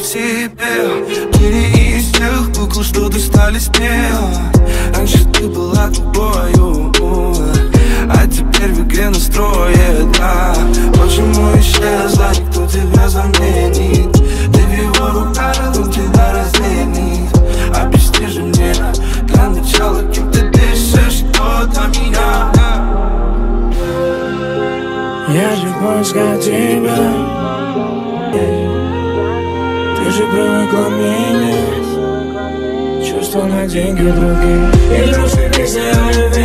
себе. Ты из тех кукол, что достали смело. Раньше ты была тобою, а теперь в игре настрое, да. Почему исчезла, никто тебя заменит. Ты в его руках, он тебя разменит. Объясни же мне, для начала, кем ты дышишь, кто-то меня. Я же поискал тебя, ты же привыкла менять чувства на деньги других. И грустные песни о любви